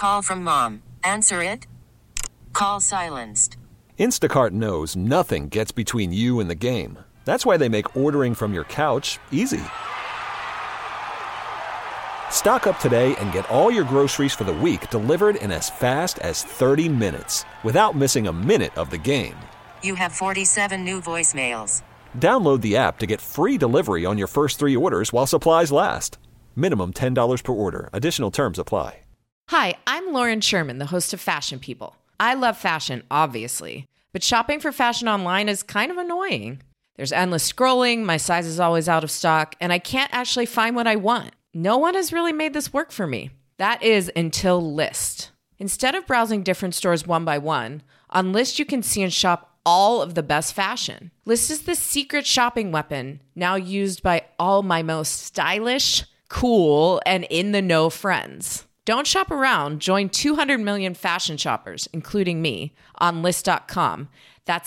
Call from mom. Answer it. Call silenced. Instacart knows nothing gets between you and the game. That's why they make ordering from your couch easy. Stock up today and get all your groceries for the week delivered in as fast as 30 minutes without missing a minute of the game. You have 47 new voicemails. Download the app to get free delivery on your first 3 orders while supplies last. Minimum $10 per order. Additional terms apply. Hi, I'm Lauren Sherman, the host of Fashion People. I love fashion, obviously, but shopping for fashion online is kind of annoying. There's endless scrolling, my size is always out of stock, and I can't actually find what I want. No one has really made this work for me. That is until Lyst. Instead of browsing different stores one by one, on Lyst you can see and shop all of the best fashion. Lyst is the secret shopping weapon now used by all my most stylish, cool, and in-the-know friends. Don't shop around. Join 200 million fashion shoppers, including me, on Lyst.com. That's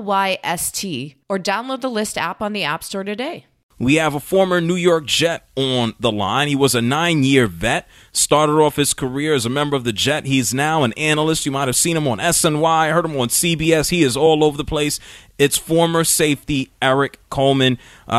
Lyst, or download the Lyst app on the App Store today. We have a former New York Jet on the line. He was a 9-year vet, started off his career as a member of the Jet. He's now an analyst. You might have seen him on SNY, heard him on CBS. He is all over the place. It's former safety Erik Coleman.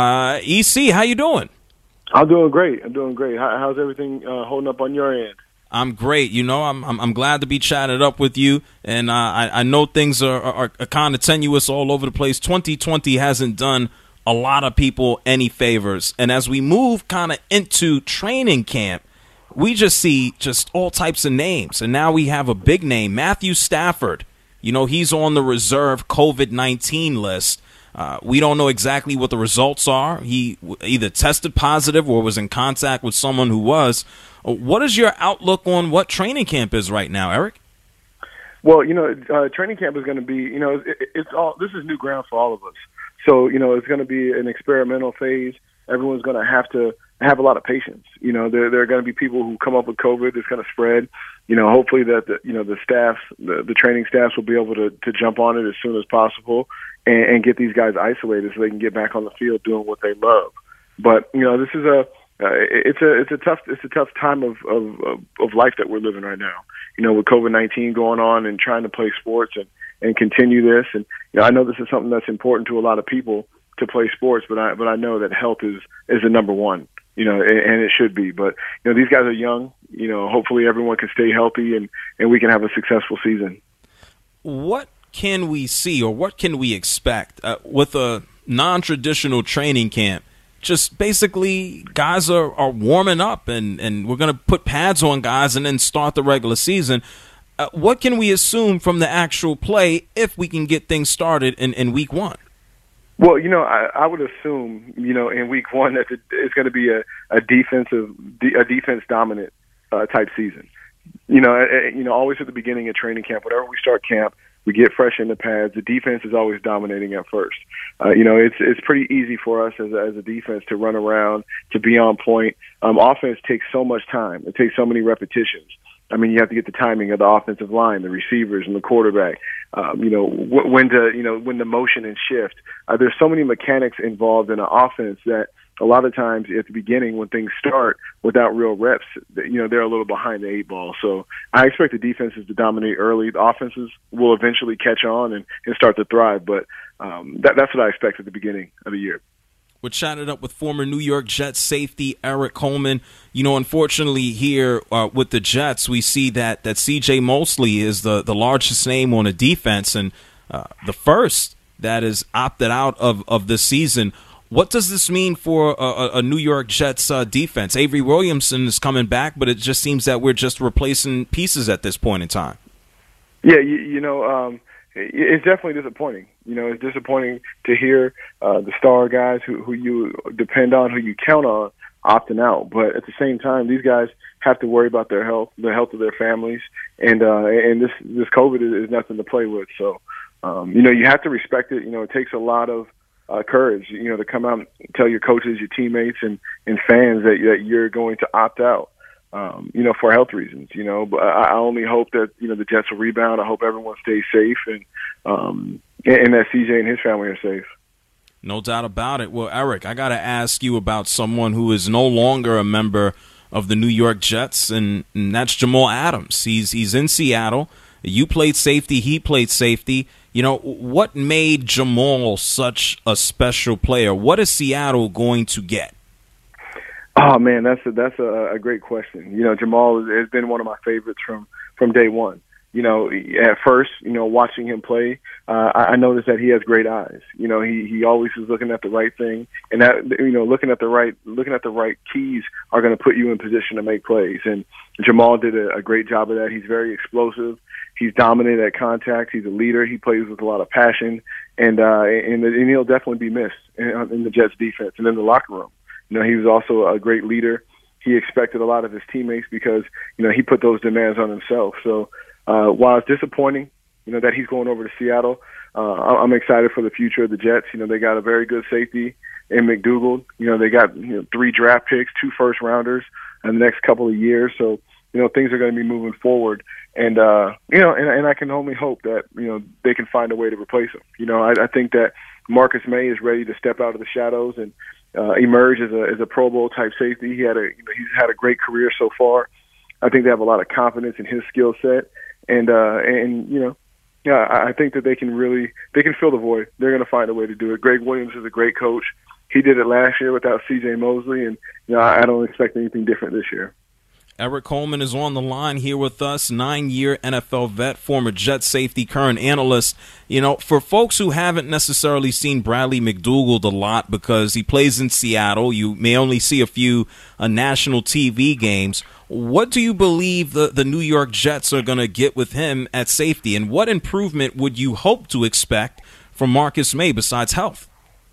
EC, how you doing? I'm doing great. How's everything holding up on your end? I'm great. You know, I'm glad to be chatted up with you, and I know things are kind of tenuous all over the place. 2020 hasn't done a lot of people any favors, and as we move kind of into training camp, we just see just all types of names, and now we have a big name, Matthew Stafford. You know, he's on the reserve COVID-19 list. We don't know exactly what the results are. He either tested positive or was in contact with someone who was. What is your outlook on what training camp is right now, Erik? Well, training camp is going to be, this is new ground for all of us. So, it's going to be an experimental phase. Everyone's going to have a lot of patience. There are going to be people who come up with COVID that's going to spread. Hopefully that the training staffs will be able to jump on it as soon as possible and get these guys isolated so they can get back on the field doing what they love. But this is it's a tough time of life that we're living right now. With COVID-19 going on and trying to play sports and continue this. And I know this is something that's important to a lot of people to play sports, but I know that health is the number one. And it should be. But these guys are young. Hopefully everyone can stay healthy and we can have a successful season. What can we see or what can we expect with a non-traditional training camp? Just basically guys are warming up and we're going to put pads on guys and then start the regular season. What can we assume from the actual play if we can get things started in week one? Well, I would assume, in week one that it's going to be a defense dominant type season. Always at the beginning of training camp, whenever we start camp, we get fresh in the pads. The defense is always dominating at first. It's pretty easy for us as a defense to run around, to be on point. Offense takes so much time. It takes so many repetitions. I mean, you have to get the timing of the offensive line, the receivers, and the quarterback. When the motion and shift. There's so many mechanics involved in an offense that a lot of times at the beginning when things start without real reps, they're a little behind the 8 ball. So I expect the defenses to dominate early. The offenses will eventually catch on and start to thrive. But that's what I expect at the beginning of the year. We're chatted up with former New York Jets safety Erik Coleman. Unfortunately here with the Jets, we see that C.J. Mosley is the largest name on a defense and the first that is opted out of this season. What does this mean for a New York Jets defense? Avery Williamson is coming back, but it just seems that we're just replacing pieces at this point in time. Yeah, it's definitely disappointing. It's disappointing to hear the star guys who you depend on, who you count on, opting out. But at the same time, these guys have to worry about their health, the health of their families, and this COVID is nothing to play with. So, you have to respect it. It takes a lot of courage, to come out and tell your coaches, your teammates, and fans that you're going to opt out. For health reasons, but I only hope that, the Jets will rebound. I hope everyone stays safe and that CJ and his family are safe. No doubt about it. Well, Erik, I got to ask you about someone who is no longer a member of the New York Jets, and that's Jamal Adams. He's in Seattle. You played safety. He played safety. You know, what made Jamal such a special player? What is Seattle going to get? Oh man, that's a great question. You know, Jamal has been one of my favorites from day one. You know, at first, you know, watching him play, I noticed that he has great eyes. You know, he always is looking at the right thing, and that, you know, looking at the right keys are going to put you in position to make plays. And Jamal did a great job of that. He's very explosive. He's dominant at contact. He's a leader. He plays with a lot of passion, and he'll definitely be missed in the Jets defense and in the locker room. You know, he was also a great leader. He expected a lot of his teammates because, you know, he put those demands on himself. So while it's disappointing, you know, that he's going over to Seattle, I'm excited for the future of the Jets. You know, they got a very good safety in McDougald. You know, they got 3 draft picks, 2 first-rounders in the next couple of years. So, you know, things are going to be moving forward. And, you know, and I can only hope that, you know, they can find a way to replace him. You know, I think that Marcus May is ready to step out of the shadows and emerge as a Pro Bowl type safety. He's had a great career so far. I think they have a lot of confidence in his skill set. And you know, yeah, I think that they can fill the void. They're going to find a way to do it. Greg Williams is a great coach. He did it last year without C.J. Mosley, and you know, I don't expect anything different this year. Eric Coleman is on the line here with us, 9-year NFL vet, former Jet safety, current analyst. You know, for folks who haven't necessarily seen Bradley McDougald a lot because he plays in Seattle, you may only see a few national TV games. What do you believe the New York Jets are going to get with him at safety, and what improvement would you hope to expect from Marcus May besides health?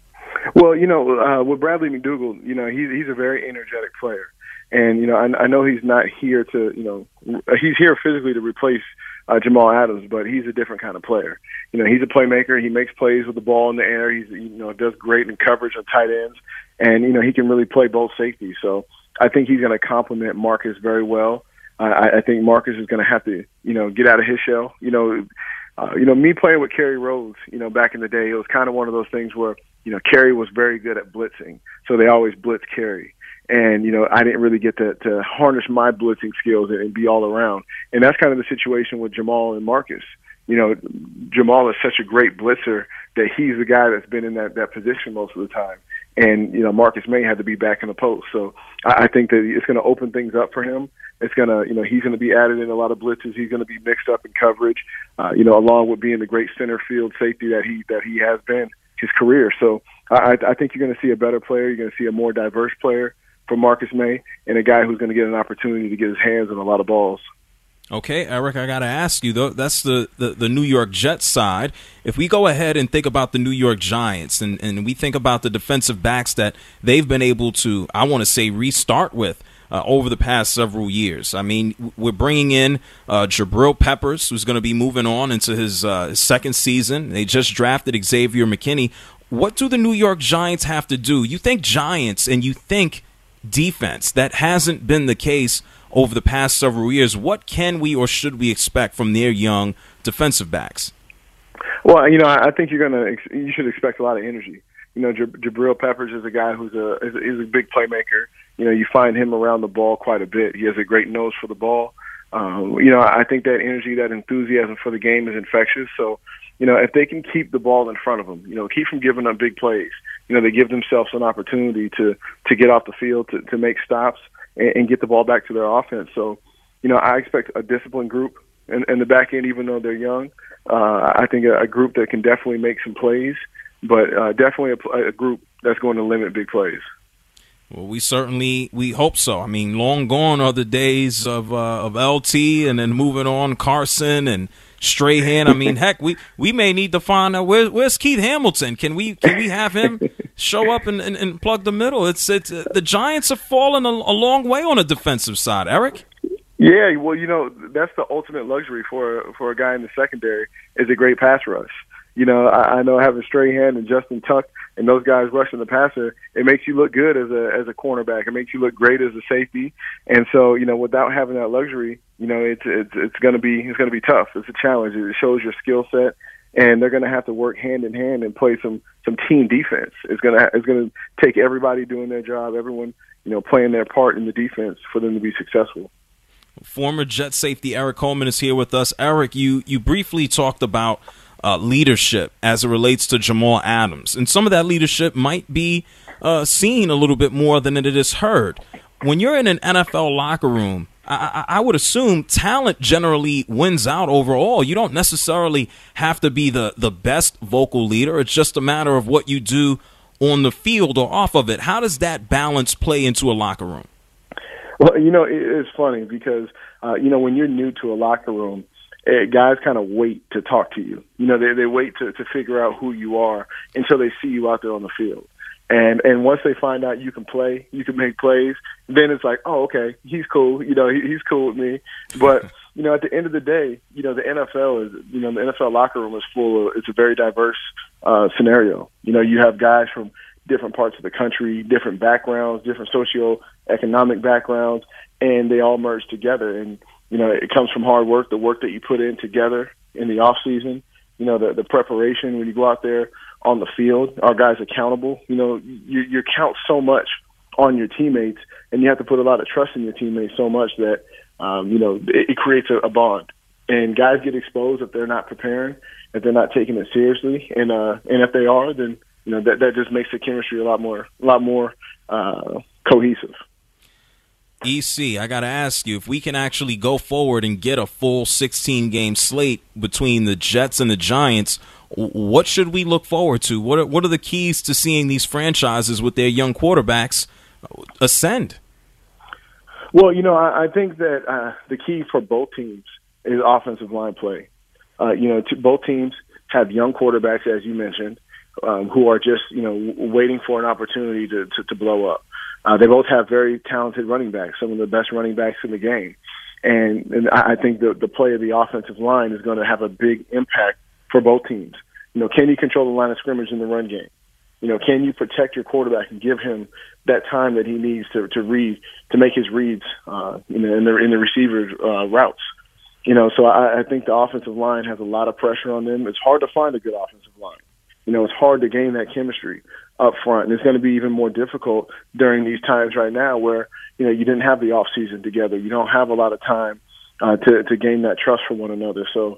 Well, you know, with Bradley McDougald, you know, he's a very energetic player. And, you know, I know he's not here to, you know, he's here physically to replace Jamal Adams, but he's a different kind of player. You know, he's a playmaker. He makes plays with the ball in the air. He's, you know, does great in coverage on tight ends. And, you know, he can really play both safeties. So I think he's going to complement Marcus very well. I think Marcus is going to have to, you know, get out of his shell. You know, me playing with Kerry Rhodes, you know, back in the day, it was kind of one of those things where, you know, Kerry was very good at blitzing. So they always blitz Kerry. And, you know, I didn't really get to harness my blitzing skills and be all around. And that's kind of the situation with Jamal and Marcus. You know, Jamal is such a great blitzer that he's the guy that's been in that position most of the time. And, you know, Marcus May had to be back in the post. So I think that it's going to open things up for him. It's going to, you know, he's going to be added in a lot of blitzes. He's going to be mixed up in coverage, you know, along with being the great center field safety that he has been his career. So I think you're going to see a better player. You're going to see a more diverse player for Marcus May, and a guy who's going to get an opportunity to get his hands on a lot of balls. Okay, Eric, I got to ask you, though, that's the New York Jets side. If we go ahead and think about the New York Giants and we think about the defensive backs that they've been able to, I want to say, restart with over the past several years. I mean, we're bringing in Jabril Peppers, who's going to be moving on into his second season. They just drafted Xavier McKinney. What do the New York Giants have to do? You think Giants and you think defense. That hasn't been the case over the past several years. What can we or should we expect from their young defensive backs? Well, you know, I think you should expect a lot of energy. You know, Jabril Peppers is a guy who's a big playmaker. You know, you find him around the ball quite a bit. He has a great nose for the ball. You know, I think that energy, that enthusiasm for the game is infectious. So, you know, if they can keep the ball in front of them, you know, keep from giving up big plays, you know, they give themselves an opportunity to get off the field, to make stops and get the ball back to their offense. So, you know, I expect a disciplined group in the back end, even though they're young. I think a group that can definitely make some plays, but definitely a group that's going to limit big plays. Well, we hope so. I mean, long gone are the days of LT and then moving on Carson and Strahan. I mean, heck, we may need to find out where's Keith Hamilton. Can we have him show up and plug the middle? It's the Giants have fallen a long way on the defensive side, Eric. Yeah, well, you know, that's the ultimate luxury for a guy in the secondary is a great pass rush. You know, I know having Strahan and Justin Tuck and those guys rushing the passer, it makes you look good as a cornerback. It makes you look great as a safety. And so, you know, without having that luxury, you know, it's going to be tough. It's a challenge. It shows your skill set, and they're going to have to work hand in hand and play some team defense. It's going to take everybody doing their job, everyone, playing their part in the defense for them to be successful. Former Jet safety Eric Coleman is here with us. Eric, you briefly talked about leadership as it relates to Jamal Adams, and some of that leadership might be seen a little bit more than it is heard. When you're in an NFL locker room, I would assume talent generally wins out overall. You don't necessarily have to be the best vocal leader. It's just a matter of what you do on the field or off of it. How does that balance play into a locker room? Well, it's funny because, when you're new to a locker room, guys kind of wait to talk to you. They wait to figure out who you are until they see you out there on the field. And once they find out you can play, you can make plays, then it's like, oh, okay, he's cool. He's cool with me. But, at the end of the day, the NFL is, the NFL locker room is it's a very diverse scenario. You have guys from different parts of the country, different backgrounds, different socioeconomic backgrounds, and they all merge together. And, it comes from hard work, the work that you put in together in the off season, the preparation when you go out there on the field. Our guys accountable. You count so much on your teammates, and you have to put a lot of trust in your teammates so much that, it creates a bond. And guys get exposed if they're not preparing, if they're not taking it seriously. And if they are, then, that just makes the chemistry a lot more cohesive. EC, I got to ask you, if we can actually go forward and get a full 16-game slate between the Jets and the Giants, what should we look forward to? What are the keys to seeing these franchises with their young quarterbacks ascend? Well, I think that the key for both teams is offensive line play. Both teams have young quarterbacks, as you mentioned, who are just, waiting for an opportunity to blow up. They both have very talented running backs, some of the best running backs in the game. And I think the play of the offensive line is going to have a big impact for both teams. Can you control the line of scrimmage in the run game? Can you protect your quarterback and give him that time that he needs to read, to make his reads, in the receiver's routes? So I think the offensive line has a lot of pressure on them. It's hard to find a good offensive line. It's hard to gain that chemistry up front, and it's going to be even more difficult during these times right now where, you didn't have the off season together. You don't have a lot of time to gain that trust from one another. So,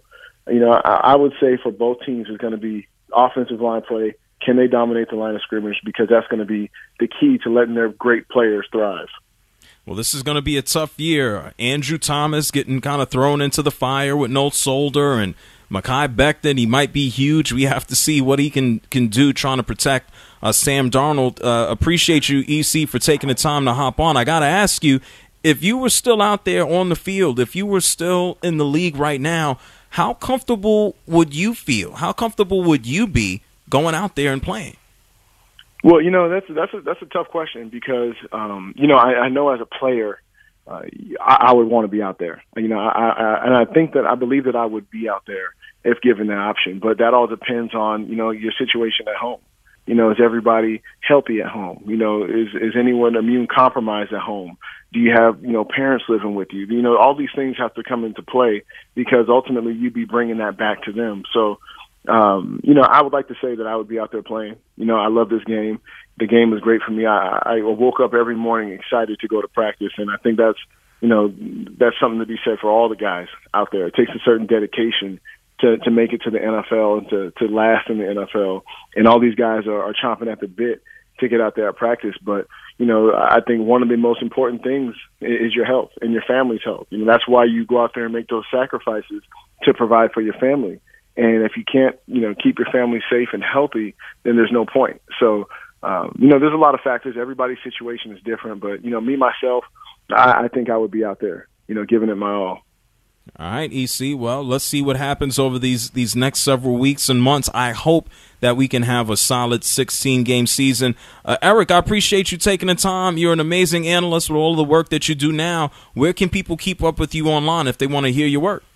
I would say for both teams it's going to be offensive line play. Can they dominate the line of scrimmage? Because that's going to be the key to letting their great players thrive. Well, this is going to be a tough year. Andrew Thomas getting kind of thrown into the fire with Noel Solder, and Mekhi Becton, he might be huge. We have to see what he can do trying to protect Sam Darnold. Appreciate you, EC, for taking the time to hop on. I got to ask you, if you were still out there on the field, if you were still in the league right now, how comfortable would you feel? How comfortable would you be going out there and playing? Well, that's a tough question because, I know as a player, I would want to be out there. I believe that I would be out there if given the option. But that all depends on, your situation at home. Is everybody healthy at home? Is anyone immune compromised at home? Do you have, parents living with you? All these things have to come into play because ultimately you'd be bringing that back to them. So, I would like to say that I would be out there playing. I love this game. The game is great for me. I woke up every morning excited to go to practice, and I think that's something to be said for all the guys out there. It takes a certain dedication to make it to the NFL and to last in the NFL. And all these guys are chomping at the bit to get out there at practice. But, I think one of the most important things is your health and your family's health. That's why you go out there and make those sacrifices to provide for your family. And if you can't, keep your family safe and healthy, then there's no point. So, there's a lot of factors. Everybody's situation is different. But, me, myself, I think I would be out there, giving it my all. All right, EC. Well, let's see what happens over these next several weeks and months. I hope that we can have a solid 16-game season. Eric, I appreciate you taking the time. You're an amazing analyst with all the work that you do now. Where can people keep up with you online if they want to hear your work?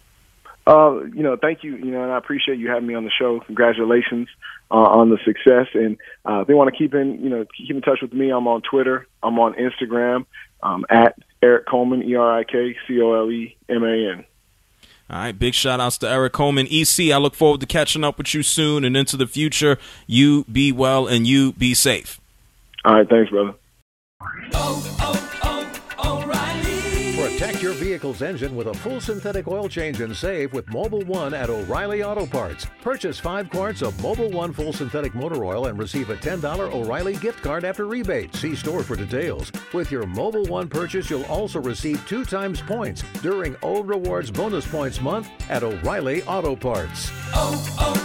Thank you. And I appreciate you having me on the show. Congratulations on the success. And if they want to keep in touch with me, I'm on Twitter. I'm on Instagram at Eric Coleman, ErikColeman. All right, big shout-outs to Eric Coleman. EC, I look forward to catching up with you soon and into the future. You be well and you be safe. All right, thanks, brother. Protect your vehicle's engine with a full synthetic oil change and save with Mobil 1 at O'Reilly Auto Parts. Purchase 5 quarts of Mobil 1 full synthetic motor oil and receive a $10 O'Reilly gift card after rebate. See store for details. With your Mobil 1 purchase, you'll also receive 2 times points during O Rewards Bonus Points Month at O'Reilly Auto Parts.